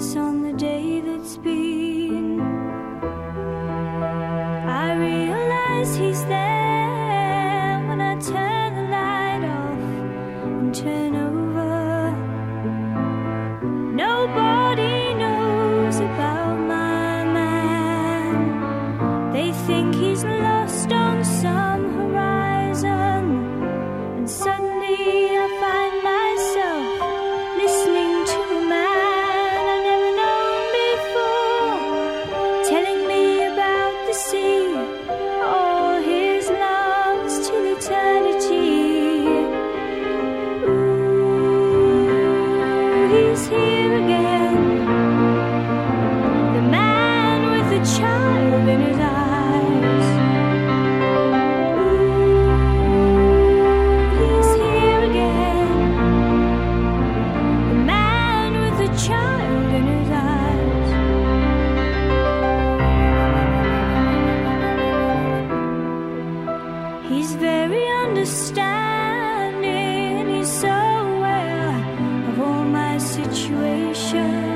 focus on the day that's been. I realize he's there when I turn the light off and turn over. Nobody knows about my man. They think he's lost on some horizon, and suddenly I find myself listening to a man I've never known before, telling me about the sea, all his loves till eternity. Ooh, he's here again, the man with a child in his eyes. Ooh, he's here again, the man with a child in his eyes. He's very understanding, he's so aware of all my situations.